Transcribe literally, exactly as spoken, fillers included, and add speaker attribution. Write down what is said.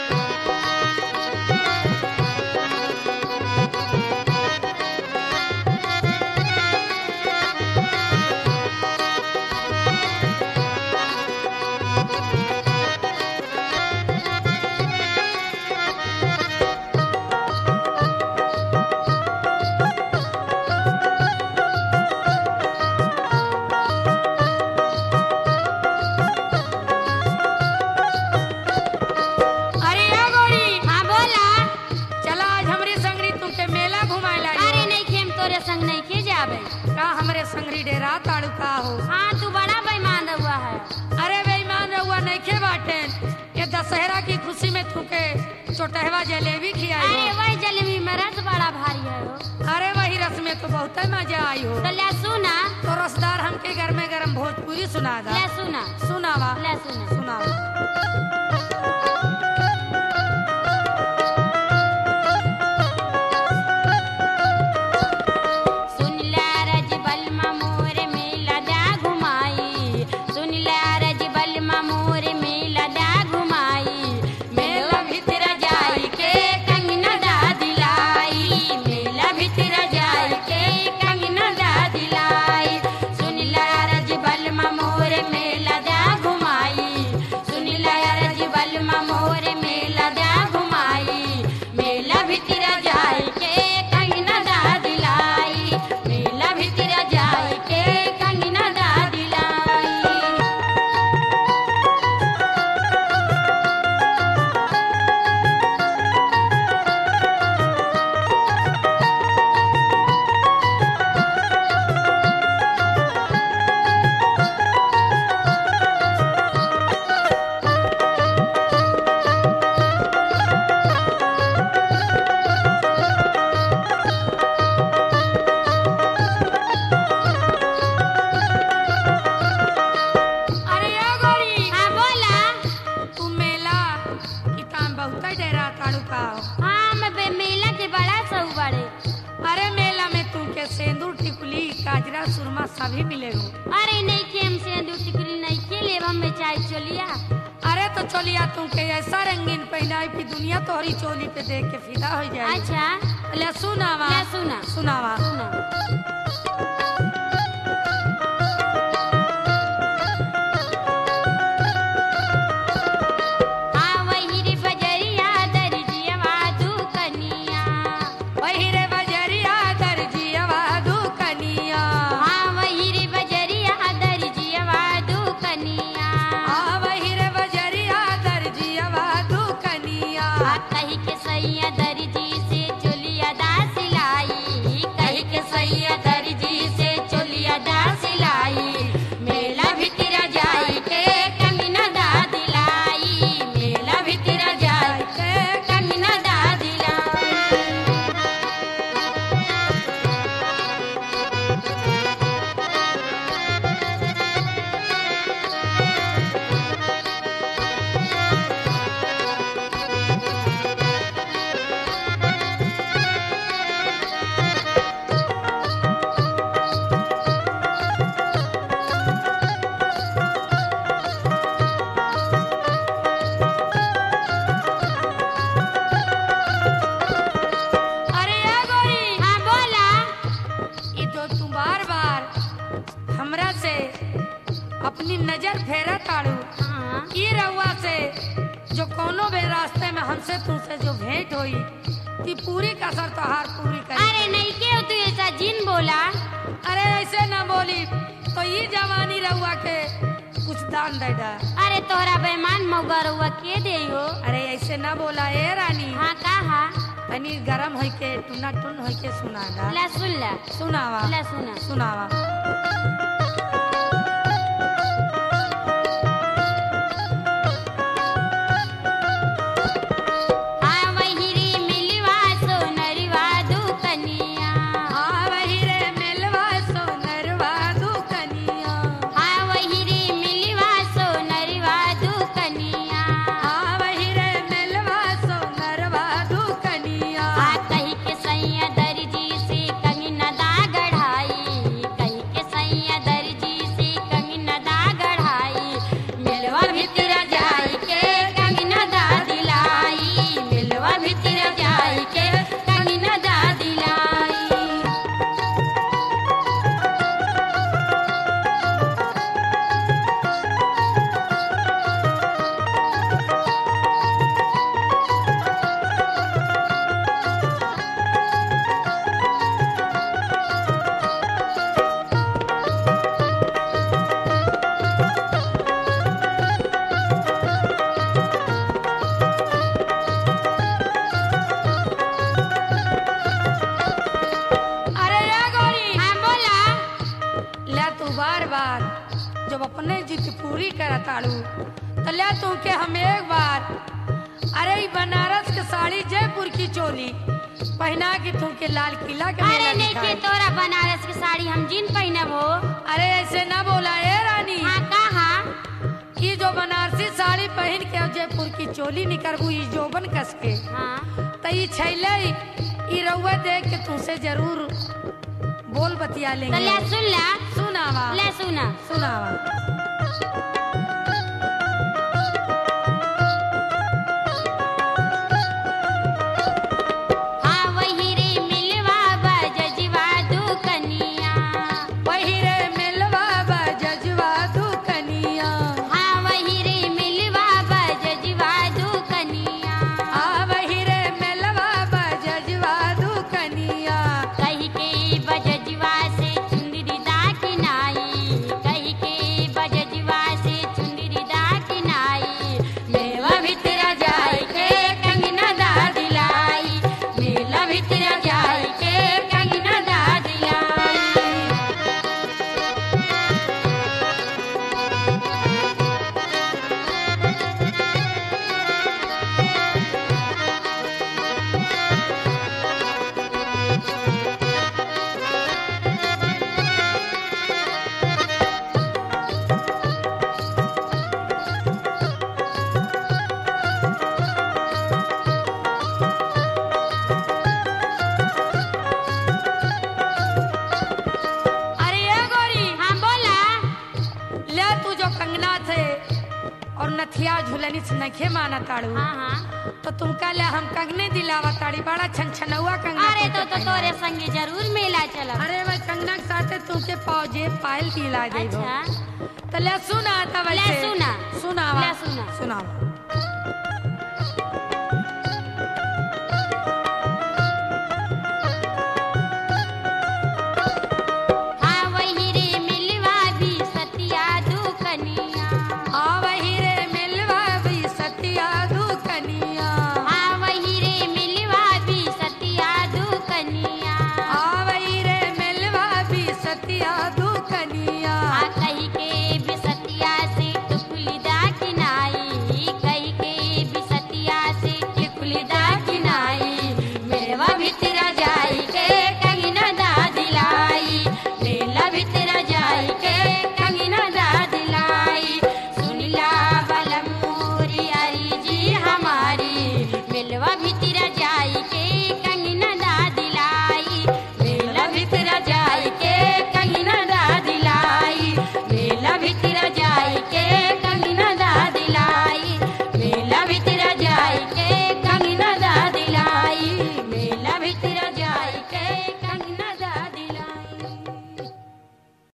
Speaker 1: संगरी डेरा ताड़ू का हो।
Speaker 2: हाँ तू बड़ा बेईमान हुआ है।
Speaker 1: अरे बेईमान हुआ नहीं खे बाटे, ये दशहरा की खुशी में तुके चोटहवा जलेबी खिलाई हो।
Speaker 2: अरे वही जलेबी में रस बड़ा भारी है हो।
Speaker 1: अरे वही रस में तो बहुत मजा आई हो।
Speaker 2: तो ले सुना
Speaker 1: तो रसदार हमके घर में गरम भोजपुरी सुना दा।
Speaker 2: ले सुना
Speaker 1: सुनावा
Speaker 2: ले सुना
Speaker 1: सुनावा। सुरमा सभी मिले हो।
Speaker 2: अरे नहीं के हमसे सिंदूर टिकुली नहीं के ले हम में चाय चलिया।
Speaker 1: अरे तो चलिया तुमके ऐसा रंगीन पहनाई कि दुनिया तोहरी चोली पे देख के फिदा हो जाए।
Speaker 2: अच्छा
Speaker 1: ले सुनावा
Speaker 2: ले सुना
Speaker 1: सुनावा
Speaker 2: सुना।
Speaker 1: अपनी नजर फेरा ताड़ू की रउआ से जो कोनो भी रास्ते में हमसे तुमसे जो भेंट हुई ती पूरी कसर तोहार पूरी कर।
Speaker 2: अरे नहीं के तू ऐसा जिन बोला।
Speaker 1: अरे ऐसे ना बोली तो ये जवानी रउआ के कुछ दान दे दा।
Speaker 2: अरे तोहरा बेईमान मौगा रउआ के दे हो।
Speaker 1: अरे ऐसे ना बोला ए रानी।
Speaker 2: हाँ कहा
Speaker 1: तनी गरम होई के टुना टुन होई के सुना दा।
Speaker 2: ले सुन ले
Speaker 1: सुनावा
Speaker 2: ले सुना
Speaker 1: सुनावा।
Speaker 2: कहीं के सैया दर्जी से कंगना दा गढ़ाई, कहीं के सैया
Speaker 1: करताड़ू तो ले तू के हम एक बार अरे ई बनारस के साड़ी जयपुर की चोली पहना के तू के लाल किला के
Speaker 2: अरे
Speaker 1: मेला
Speaker 2: नहीं के
Speaker 1: दिखाई।
Speaker 2: तोरा बनारस की साड़ी हम जिन पहनब हो।
Speaker 1: अरे ऐसे ना बोला ए रानी
Speaker 2: हाँ कहा
Speaker 1: कि जो बनारसी साड़ी पहन के और जयपुर की चोली निकलबू ई जोबन कस के
Speaker 2: हाँ
Speaker 1: तो ई छैले ई रउआ देख के तुमसे जरूर बोल बतिया
Speaker 2: तो
Speaker 1: लेंगे।
Speaker 2: ले सुन ला
Speaker 1: सुनावा
Speaker 2: ले सुना
Speaker 1: सुनावा
Speaker 2: हाँ वही रे मिलवा बजजवा दुकनिया
Speaker 1: वही रे मिलवा बजजवा दुकनिया
Speaker 2: हाँ वही रे मिलवा बजजवा दुकनिया
Speaker 1: आ वही रे मिलवा बजजवा दुकनिया
Speaker 2: कही के बजजवा से चुंदरी दा किनाई कही के बजजवा से चुंदरी दा किनाई मेवा भितरा जाई के कंगना दा दिलाई मेला भितरा जाई के कंगना दा दिलाई।
Speaker 1: अरे ये गोरी
Speaker 2: हाँ बोला
Speaker 1: ले तू जो कंगना थे और नथिया झुलनी से नखे माना ताड़ू
Speaker 2: हाँ हाँ
Speaker 1: तो तुमका ले हम कंगने दिलावा ताड़ी बड़ा छन छनौआ कंगना
Speaker 2: अरे तो
Speaker 1: तुमके
Speaker 2: तो तोरे
Speaker 1: पहनावा।
Speaker 2: संगे जरूर मेला चलब।
Speaker 1: अरे मैं कंगना के साथे तुमके पाजे पायल दिला देबो
Speaker 2: अच्छा
Speaker 1: तो ले सुना तब
Speaker 2: ले सुना
Speaker 1: सुनावा
Speaker 2: ले सुना
Speaker 1: सुनावा